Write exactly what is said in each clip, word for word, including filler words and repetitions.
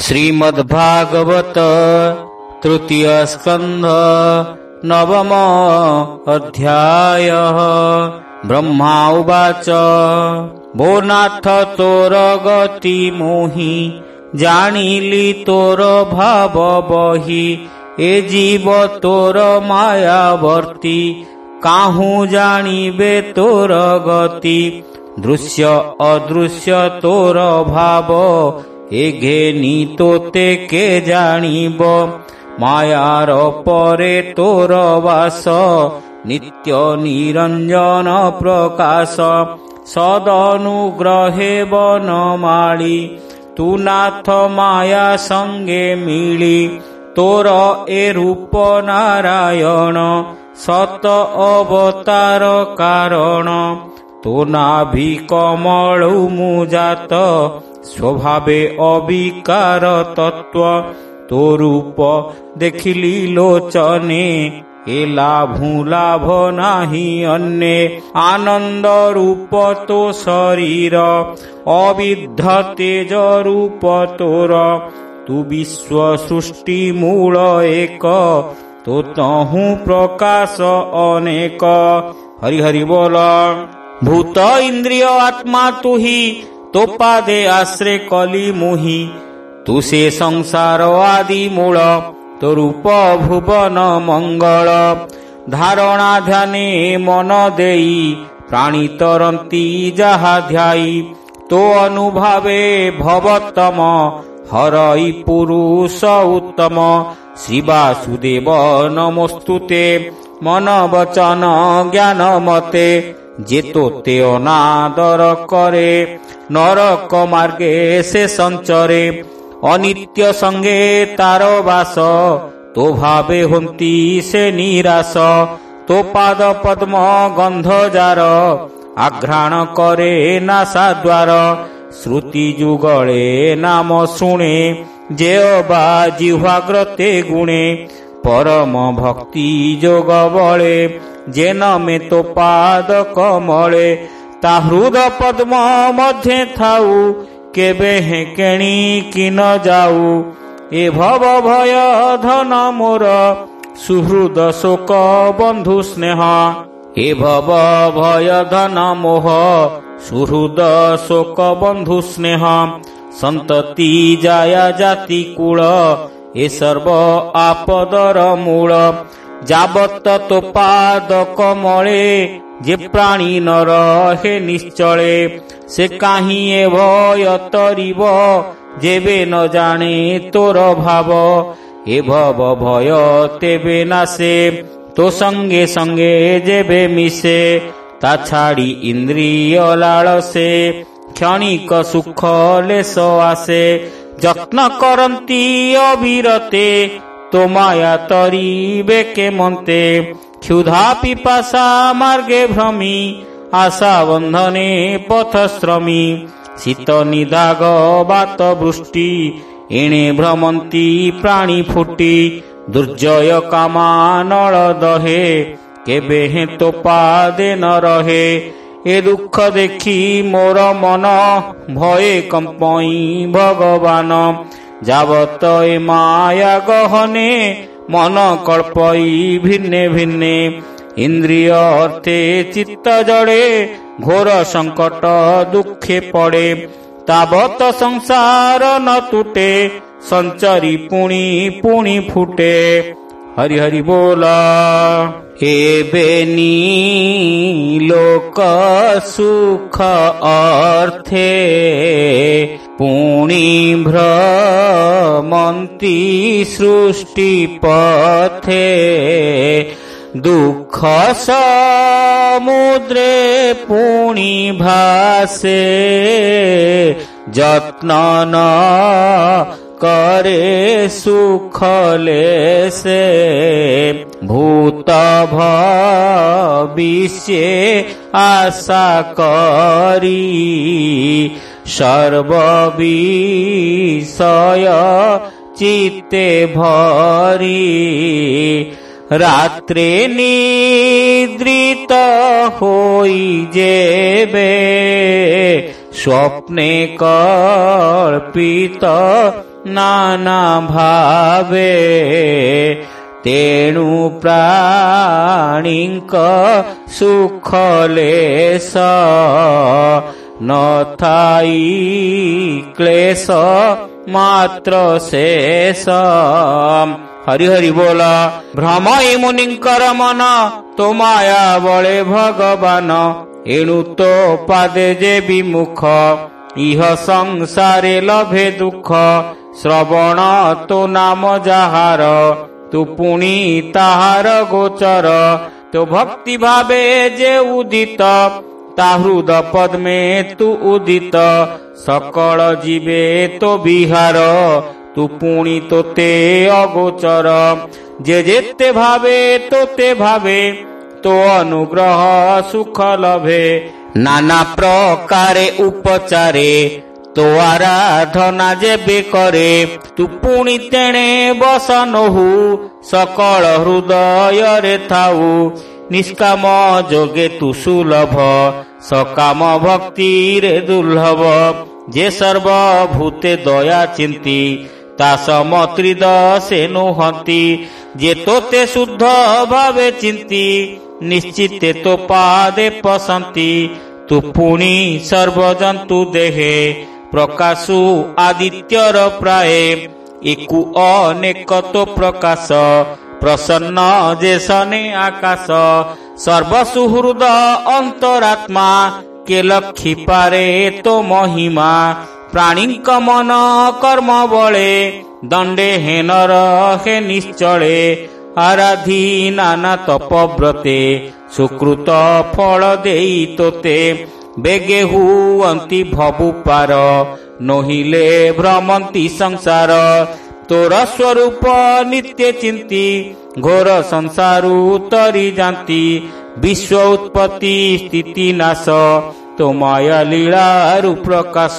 श्रीमद्भागवत तृतीय स्कंध नवम अध्याय। ब्रह्मा उवाच भो नाथ तोर गति मोहि जानिली तोर भाव बहि ए जीव तोर मायावर्ती काहू जानिबे तोर गति दृश्य अदृश्य तोर भाव ए घेनी तोते के जानिब मायार परे तोर वास नित्य निरंजन प्रकाश सदनुग्रहे बनमाली तू नाथ माया संगे मिली तोर ए रूप नारायण सत अवतार कारण तो नाभि कमलु मुजात स्वभावे अविकार तत्व तो रूप देखिली लोचने ए लाभु लाभ नाही अन्ये आनंद रूप तो शरीर अविद्ध तेज रूप तोर तू विश्व सृष्टि मूल एक तो तहु प्रकाश अनेक। हरि हरि बोल। भूत इंद्रिय आत्मा तू ही तो पादे आश्रय कली मुहि तू से संसार आदि मूल तो रूप भुवन मंगल धारणा ध्याने मन देई प्राणी तरंती जहा ध्याई तो अनुभावे भवतम हरई पुरुष उत्तम श्री वासुदेव नमोस्तुते मन वचन ज्ञान मते जे तोते अनादर करे नरक मार्गे से संचरे अनित्य संगे तार वास तो भावे होंती से निराश तो पाद पद्म गंध जार आघ्राण करे नासा द्वार श्रुति जुगले नाम शुणे जे बा जिह्वाग्रते गुणे परम भक्ति जोग बळे जेन में तो पाद कमले ता हृद पद्म मध्य थाऊ केबे हे केणी कि न जाऊ ए भव भय धन मोर सुहृद शोक बंधु स्नेह ए भव भय धन मोह सुहृद शोक बंधु स्नेह संतति जाया जाति कूल ए सर्व आपदर मूल जाबत तो पाद कमले जे प्राणी न रहे निश्चले से काहीं ए भय तरिब जेबे न जाने तोर भाव ए भव भय तेबे नासे तो संगे संगे जेबे मिसे ता छाड़ी इंद्रिय लालसे क्षणिक सुख लेस आसे यत्न करंती अविरते तो माया तरिबे के मन्ते क्षुधा पिपासा मार्गे भ्रमी आशा बंधने पथश्रमी शीत निदाग बात वृष्टि एणे भ्रमंती प्राणी फुटी दुर्जय कामा नल दहे केबे हे तो पादे न रहे ए दुख देखी मोर मन भये कंपई भगवान जावत ए माया गहने मन कल्पई भिन्ने भिन्ने इंद्रिय अर्थे चित्त जड़े घोर संकट दुखे पड़े तावत संसार न टूटे संचरी पुणी पुणी फुटे। हरि हरि बोला। एबेनी लोक सुख अर्थे पुणी भ्रमंती सृष्टि पथे दुख समुद्रे पुणी भासे जत्न न करे सुख लेसे भूत भविष्य आशा करी सर्व विषय चित्ते भरी रात्रे निद्रित होई जेबे ସ୍ୱପ୍ନେ କଳ୍ପିତ ନାନା ଭାବେ ତେଣୁ ପ୍ରାଣୀଙ୍କ ସୁଖ ଲେଶ ନଥାଇ କ୍ଲେଶ ମାତ୍ର ଶେଷ। ହରି ହରି ବୋଲ। ଭ୍ରମ ଏ ମୁନିଙ୍କର ମନ ତୋ ମାୟା ବଳେ ଭଗବାନ ଏଣୁ ତୋ ପାଦେ ଯେ ବିମୁଖ ଇହ ସଂସାରେ ଲଭେ ଦୁଃଖ। ଶ୍ରବଣ ତୋ ନାମ ଯାହାର ତୁ ପୁଣି ତାହାର ଗୋଚର। ତୋ ଭକ୍ତି ଭାବେ ଯେ ଉଦିତ ତା ହୃଦ ପଦ୍ମେ ତୁ ଉଦିତ। ସକଳ ଯିବେ ତୋ ବିହାର ତୁ ପୁଣି ତୋତେ ଅଗୋଚର। ଯେ ଯେତେ ଭାବେ ତୋତେ ଭାବେ ତୋ ଅନୁଗ୍ରହ ସୁଖ ଲଭେ। ନାନା ପ୍ରକାରେ ଉପଚାରେ ତୋ ଆରାଧନା ଯେବେ କରେ ତୁ ପୁଣି ତେଣେ ବସନହୁ ସକଳ ହୃଦୟରେ ଥାଉ। ନିଷ୍କାମ ଯୋଗେ ତୁ ସୁଲଭ ସକାମ ଭକ୍ତିରେ ଦୁର୍ଲଭ। ଯେ ସର୍ବଭୂତେ ଦୟା ଚିନ୍ତି ତା ସମତ୍ରିଦ ସେ ନୁହନ୍ତି। ଯେ ତୋତେ ଶୁଦ୍ଧ ଭାବେ ଚିନ୍ତି ନିଶ୍ଚିତେ ତୋ ପାଦେ ପସନ୍ତି। ତୁ ପୁଣି ସର୍ବଜନ୍ତୁ ଦେହେ ପ୍ରକାଶୁ ଆଦିତ୍ୟର ପ୍ରାୟ। ଏକୁ ଅନେକ ତୋ ପ୍ରକାଶ ପ୍ରସନ୍ନ ଯେ ସନେ ଆକାଶ। ସର୍ବସୁହୃଦ ଅନ୍ତରାତ୍ମା କେ ଲକ୍ଷି ପାରେ ତୋ ମହିମା। ପ୍ରାଣୀଙ୍କ ମନ କର୍ମ ବଳେ ଦଣ୍ଡେ ହେନର ହେ ନିଶ୍ଚଳେ। ଆରାଧି ନାନା ତପବ୍ରତେ ସୁକୃତ ଫଳ ଦେଇ ତୋତେ। ବେଗେ ହୁଅନ୍ତି ଭବୁ ପାର ନୋହିଲେ ଭ୍ରମନ୍ତି ସଂସାର। ତୋର ସ୍ୱରୂପ ନିତ୍ୟ ଚିନ୍ତି ଘୋର ସଂସାରୁ ତରି ଯାନ୍ତି। ବିଶ୍ୱ ଉତ୍ପତ୍ତି ସ୍ଥିତି ନାଶ ତୋ ମାୟା ଲୀଳାରୁ ପ୍ରକାଶ।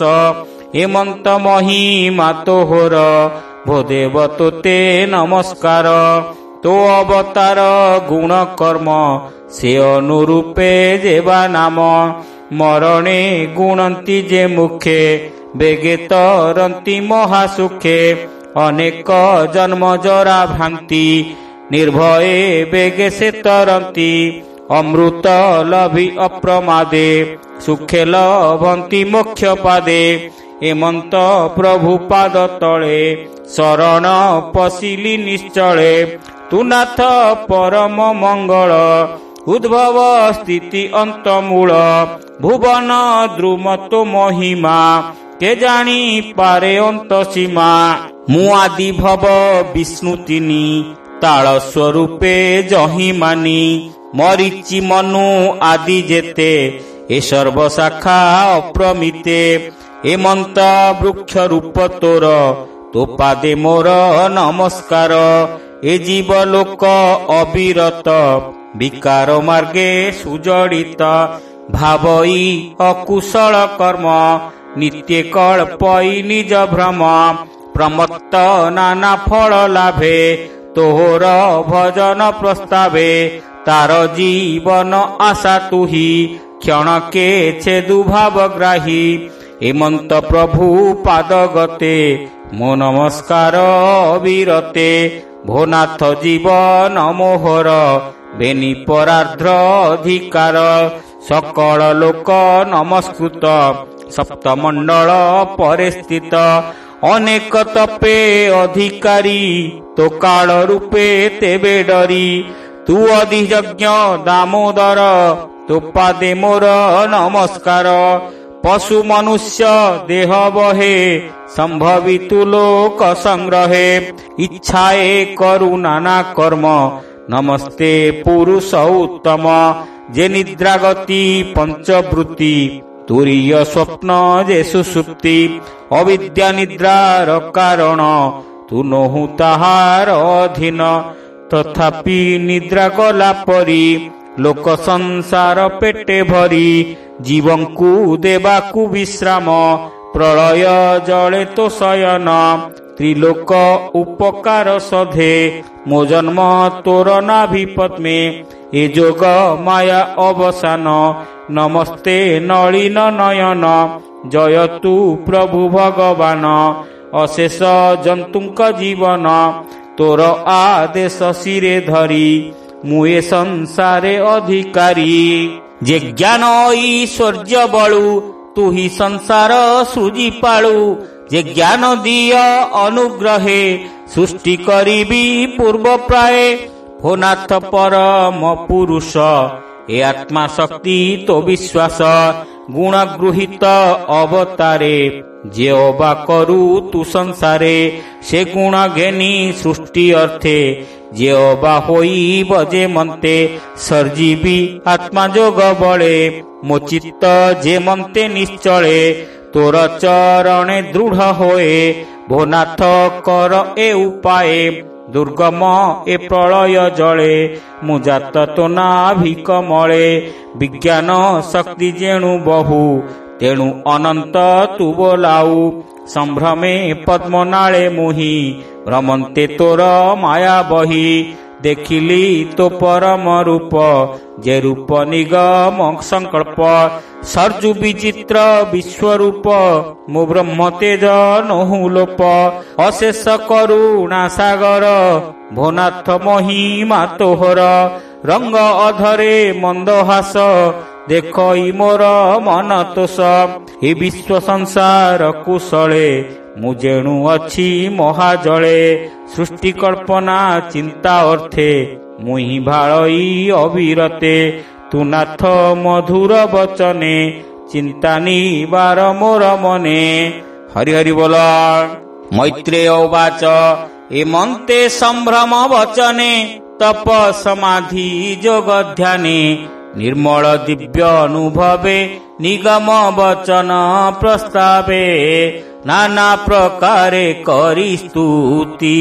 ହେମନ୍ତ ମହିମା ତୋହର ଭୋଦେବ ତୋତେ ନମସ୍କାର। ତୋ ଅବତାର ଗୁଣ କର୍ମ ସେ ଅନୁରୂପେ ଯେବା ନାମ। ମରଣେ ଗୁଣନ୍ତି ଯେ ମୁଖେ ବେଗେ ତରନ୍ତି ମହାସୁଖେ। ଅନେକ ଜନ୍ମ ଜରା ଭ୍ରାନ୍ତି ନିର୍ଭୟେ ବେଗେ ସେ ତରନ୍ତି। ଅମୃତ ଲଭି ଅପ୍ରମାଦେ ସୁଖେ ଲଭନ୍ତି ମୋକ୍ଷ ପାଦେ। ହେମନ୍ତ ପ୍ରଭୁ ପାଦ ତଳେ ଶରଣ ପଶିଲି ନିଶ୍ଚଳେ। ତୁ ନାଥ ପରମ ମଙ୍ଗଳ ଉଦ୍ଭବ ସ୍ଥିତି ଅନ୍ତମୂଳ। ଭୁବନ ଦ୍ରୁମ ତୋ ମହିମା କେ ଜାଣି ପାରେ ଅନ୍ତ ସୀମା। ମୁଁ ଆଦି ଭବ ବିଷ୍ଣୁ ତିନି ତାଳ ସ୍ୱରୂପେ ଜହି ମାନି। ମରିଚି ମନୁ ଆଦି ଯେତେ ଏ ସର୍ବଶାଖା ଅପ୍ରମିତେ। ହେମନ୍ତ ବୃକ୍ଷ ରୂପ ତୋର ତୋ ପାଦେ ମୋର ନମସ୍କାର। ଏ ଜୀବ ଲୋକ ଅବିରତ ବିକାର ମାର୍ଗେ ସୁଜଡ଼ିତ। ଭାବଇ ଅକୁଶଳ କର୍ମ ନିତ୍ୟ କଳ୍ପଇ ନିଜ ଭ୍ରମ। ପ୍ରମତ୍ତ ନାନା ଫଳ ଲାଭେ ତୋହର ଭଜନ ପ୍ରସ୍ତାବେ। ତାର ଜୀବନ ଆଶା ତୁହି କ୍ଷଣକେ ଛେଦୁ ଭାବଗ୍ରାହୀ। ହେମନ୍ତ ପ୍ରଭୁ ପାଦ ଗତେ ମୋ ନମସ୍କାର ଅବିରତେ। ଭୋନାଥ ଜୀବନ ମୋହର ବେନି ପରାର୍ଦ୍ର ଅଧିକାର। ସକଳ ଲୋକ ନମସ୍କୃତ ସପ୍ତମଣ୍ଡଳ ପରେ ସ୍ଥିତ। ଅନେକ ତପେ ଅଧିକାରୀ ତୋ କାଳ ରୂପେ ତେବେ ଡରି। ତୁ ଅଧିଯଜ୍ଞ ଦାମୋଦର ତୋ ପାଦେ ମୋର ନମସ୍କାର। ପଶୁ ମନୁଷ୍ୟ ଦେହ ବହେ ସମ୍ଭବି ତୁ ଲୋକ ସଂଗ୍ରହେ। ଇଚ୍ଛାଏ କରୁ ନାନା କର୍ମ ନମସ୍ତେ ପୁରୁଷ ଉତ୍ତମ। ଯେ ନିଦ୍ରାଗତି ପଞ୍ଚବୃତ୍ତି ତୁରୀୟ ସ୍ୱପ୍ନ ଯେ ସୁଷୁପ୍ତି। ଅବିଦ୍ୟା ନିଦ୍ରାର କାରଣ ତୁ ନୋହୁ ତାହାର ଅଧୀନ। ତଥାପି ନିଦ୍ରା ଗଲା ପରି ଲୋକ ସଂସାର ପେଟେ ଭରି। ଜୀବଙ୍କୁ ଦେବାକୁ ବିଶ୍ରାମ ପ୍ରଳୟ ଜଳେ ତୋ ଶୟନ। ତ୍ରିଲୋକ ଉପକାର ସଧେ ମୋ ଜନ୍ମ ତୋର ନାଭି ପଦ୍ମେ। ଏ ଯୋଗ ମାୟା ଅବସାନ ନମସ୍ତେ ନଳିନ ନୟନ। ଜୟତୁ ପ୍ରଭୁ ଭଗବାନ ଅଶେଷ ଜନ୍ତୁଙ୍କ ଜୀବନ ତୋର ଆଦେଶ ଶିରେ ଧରି ମୁଁ ଏ ସଂସାରେ ଅଧିକାରୀ ଯେ ଜ୍ଞାନ ଐଶ୍ୱର୍ଯ୍ୟ ବଳୁ ତୁ ହି ସଂସାର ସୃଜି ପାଳୁ ଯେ ଜ୍ଞାନ ଦିଅ ଅନୁଗ୍ରହେ ସୃଷ୍ଟି କରିବି ପୂର୍ବ ପ୍ରାୟ ଭୋନାଥ ପରମ ପୁରୁଷ ଏ ଆତ୍ମା ଶକ୍ତି ତୋ ବିଶ୍ୱାସ ଗୁଣ ଗୃହୀତ ଅବତାରେ ଯେ ଅବା କରୁ ତୁ ସଂସାରେ ସେ ଗୁଣ ଘେନି ସୃଷ୍ଟି ଅର୍ଥେ ଯେ ଅବା ହୋଇବ ଯେ ମନ୍ତେ ସର୍ଜୀବି ଆତ୍ମା ଯୋଗ ବଳେ ମୋ ଚିତ୍ତ ଯେ ମନ୍ତେ ନିଶ୍ଚଳେ ତୋର ଚରଣେ ଦୃଢ଼ ହୋଏ ଭୋନାଥ କର ଏ ଉପାୟ ଦୁର୍ଗମ ଏ ପ୍ରଳୟ ଜଳେ ମୁଁ ଜାତ ତୋ ନାଭିକ ମଳେ ବିଜ୍ଞାନ ଶକ୍ତି ଯେଣୁ ବହୁ ତେଣୁ ଅନନ୍ତ ତୁ ବୋଲାଉ ସମ୍ଭ୍ରମେ ପଦ୍ମନାଳେ ମୁହିଁ ଭ୍ରମନ୍ତେ ତୋର ମାୟା ବହି ଦେଖିଲି ତୋ ପରମ ରୂପ ଯେ ରୂପ ନିଗମ ସଂକଳ୍ପ ସର୍ଜୁ ବିଚିତ୍ର ବିଶ୍ୱରୂପ ମୋ ବ୍ରହ୍ମ ତେଜ ନହୁ ଲୋପ ଅଶେଷ କରୁଣା ସାଗର ଭୋନାଥ ମହିମା ତୋହର ରଙ୍ଗ ଅଧରେ ମନ୍ଦହାସ ଦେଖଇ ମୋର ମନ ତୋଷ ଏ ବିଶ୍ୱ ସଂସାର କୁଶଳେ ମୁଁ ଯେଣୁ ଅଛି ମହାଜଳେ ସୃଷ୍ଟି କଳ୍ପନା ଚିନ୍ତା ଅର୍ଥେ ମୁହିଁ ଭାଳଇ ଅବିରତେ ତୁ ନାଥ ମଧୁର ବଚନେ ଚିନ୍ତା ନିବାର ମୋର ମନେ ହରି ହରି ବୋଲ ମୈତ୍ରେୟ ଉବାଚ ଏ ମନ୍ତେ ସମ୍ଭ୍ରମ ବଚନେ ତପ ସମାଧି ଯୋଗ ଧ୍ୟାନେ ନିର୍ମଳ ଦିବ୍ୟ ଅନୁଭବେ ନିଗମ ବଚନ ପ୍ରସ୍ତାବେ ନାନା ପ୍ରକାରେ କରି ସ୍ତୁତି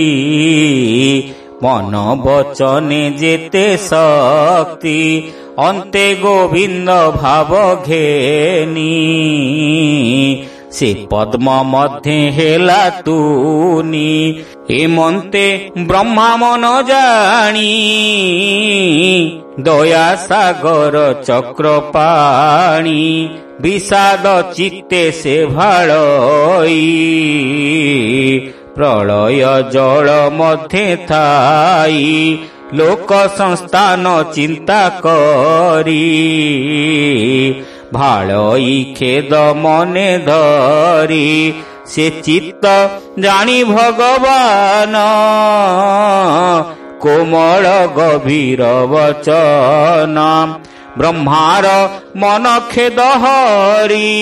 ମନ ବଚନେ ଯେତେ ଶକ୍ତି ଅନ୍ତେ ଗୋବିନ୍ଦ ଭାବ ଘେନି ସେ ପଦ୍ମ ମଧ୍ୟ ହେଲା ତୁନି ଏ ମନ୍ତେ ବ୍ରହ୍ମା ମନ ଜାଣି ଦୟା ସାଗର ଚକ୍ର ପାଣି ବିଷାଦ ଚିତ୍ତେ ସେ ଭାଳଇ ପ୍ରଳୟ ଜଳ ମଧ୍ୟ ଥାଇ ଲୋକ ସଂସ୍ଥାନ ଚିନ୍ତା କରି ଭାଳଇ ଖେଦ ମନେ ଧରି ସେ ଚିତ୍ତ ଜାଣି ଭଗବାନ କୋମଳ ଗଭୀର ବଚନ ବ୍ରହ୍ମାର ମନ ଖେଦ ହରି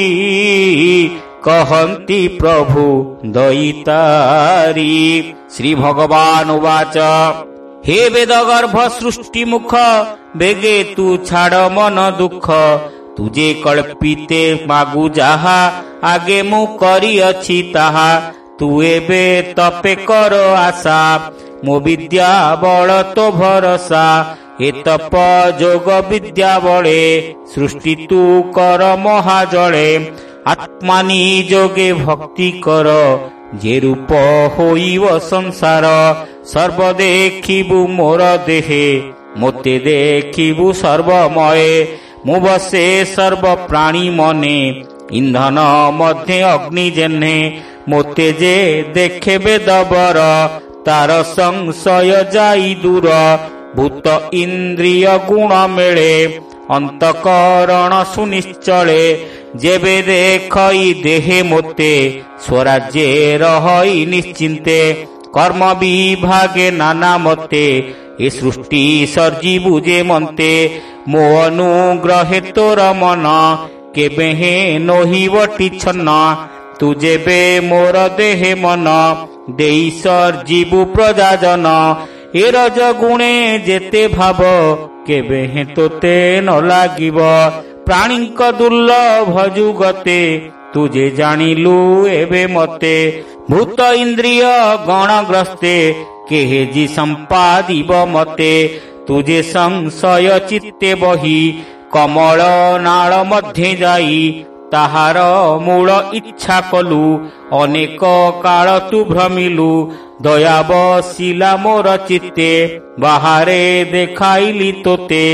କହନ୍ତି ପ୍ରଭୁ ଦଇତାରି ଶ୍ରୀ ଭଗବାନ ଉବାଚ हे वेद गर्भ सृष्टि मुख बेगे तू छाड़ मन दुख तुझे कल्पिते मागु जाहा आगे मु करी अछि ताहा तू एबे तपे कर आशा मो विद्या बल तो भरसा ए तप जोग विद्या बळे सृष्टि तू कर महाजळे आत्मा निजोगे भक्ति कर जे रूप होइव संसार सर्व देखिबु मोर देहे मोते देखिबु सर्वमय मु बसे सर्व प्राणी मने इंधन मध्य अग्नि जेन्हे मोते जे देखे बेदबर तार संशय जाई दूर भूत इंद्रिय गुण मेले अंतकरण सुनिश्चले जेबे देखई देहे मोते स्वराज्ये रहई निश्चिंते कर्म विभागे नाना मते ए सृष्टि सर्जीबु जे मन्ते मो अनुग्रहे तोर मन केबे हे नहिबटी छन्न तू जेबे मोर देहे मन देई सर्जीबु प्रजाजन ए रज गुणे जेते भाव केबे हे तोते न लागिब प्राणीक दुर्लभ जुगते तुझे जानिलु एबे मते भूत इंद्रिय गणग्रस्ते केहे जी संपादिब मते तुझे संशय चित्ते बही कमल नाळ मध्ये जाई ताहार मूल इच्छा कलु अनेक काल तु भ्रमिलु दया बसिला मोर चित्ते बाहारे देखाइली तोते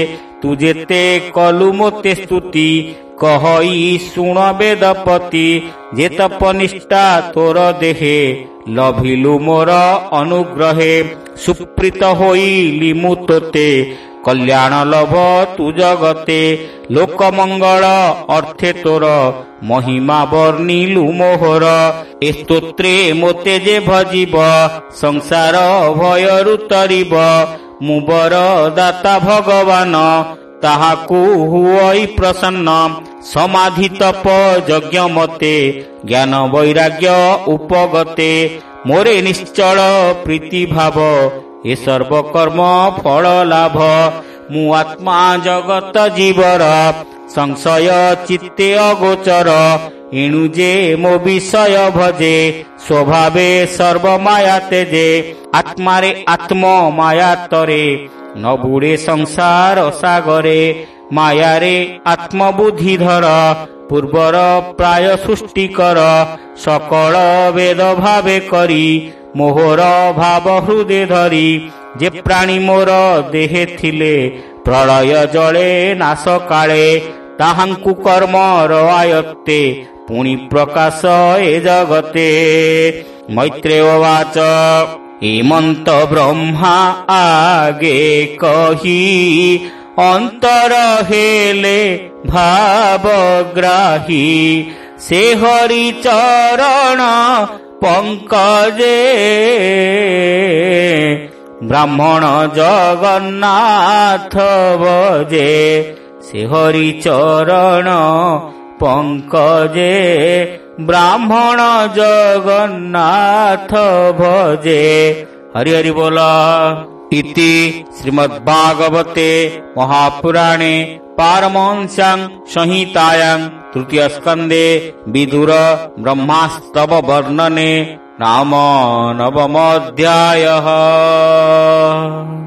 ତୁ ଯେତେ କଲୁ ମୋତେ ସ୍ତୁତି କହଇ ଶୁଣ ବେଦପତି ଯେ ତପନିଷ୍ଠା ତୋର ଦେହେ ଲଭିଲୁ ମୋର ଅନୁଗ୍ରହେ ସୁପ୍ରୀତ ହୋଇଲି ମୁଁ ତୋତେ କଲ୍ୟାଣ ଲଭ ତୁ ଜଗତେ ଲୋକମଙ୍ଗଳ ଅର୍ଥେ ତୋର ମହିମା ବର୍ଣ୍ଣିଲୁ ମୋହର ଏ ସ୍ତୋତ୍ରେ ମୋତେ ଯେ ଭଜିବ ସଂସାର ଭୟରୁ ତରିବ ମୁଁ ବର ଦାତା ଭଗବାନ ତାହାକୁ ହୁଅଇ ପ୍ରସନ୍ନ ସମାଧି ତପ ଯଜ୍ଞ ମତେ ଜ୍ଞାନ ବୈରାଗ୍ୟ ଉପଗତେ ମୋରେ ନିଶ୍ଚଳ ପ୍ରୀତି ଭାବ ଏ ସର୍ବକର୍ମ ଫଳ ଲାଭ ମୁଁ ଆତ୍ମା ଜଗତ ଜୀବର ସଂଶୟ ଚିତ୍ତେ ଅଗୋଚର ଏଣୁ ଯେ ମୋ ବିଷୟ ଭଜେ ସ୍ୱଭାବେ ସର୍ବମାୟା ତେଜେ ଆତ୍ମାରେ ଆତ୍ମ ମାୟା ତରେ ନ ବୁଡ଼େ ସଂସାର ସାଗରେ ମାୟାରେ ଆତ୍ମବୁଦ୍ଧି ଧର ପୂର୍ବର ପ୍ରାୟ ସୃଷ୍ଟି କର ସକଳ ବେଦ ଭାବେ କରି ମୋହର ଭାବ ହୃଦେ ଧରି ଯେ ପ୍ରାଣୀ ମୋର ଦେହେ ଥିଲେ ପ୍ରଳୟ ଜଳେ ନାଶ କାଳେ ତାହାଙ୍କୁ କର୍ମର ଆୟତ୍ତେ ପୁଣି ପ୍ରକାଶ ଏ ଜଗତେ ମୈତ୍ରେୟ ବାଚ ହେମନ୍ତ ବ୍ରହ୍ମା ଆଗେ କହି ଅନ୍ତର ହେଲେ ଭାବଗ୍ରାହୀ ସେ ହରି ଚରଣ ପଙ୍କଜେ ବ୍ରାହ୍ମଣ ଜଗନ୍ନାଥ ଭଜେ ସେ ହରି ଚରଣ ପଙ୍କଜେ ବ୍ରାହ୍ମଣ ଜଗନ୍ନାଥ ଭଜେ ହରି ହରି ବୋଲ। ଇତି ଶ୍ରୀମଦ୍ଭାଗବତେ ମହାପୁରାଣେ ପାରମହଂସ୍ୟାଂ ସଂହିତାୟାଂ ତୃତୀୟ ସ୍କନ୍ଧେ ବିଦୁର ବ୍ରହ୍ମାସ୍ତବ ବର୍ଣ୍ଣନେ ନାମ ନବମୋऽଧ୍ୟାୟः।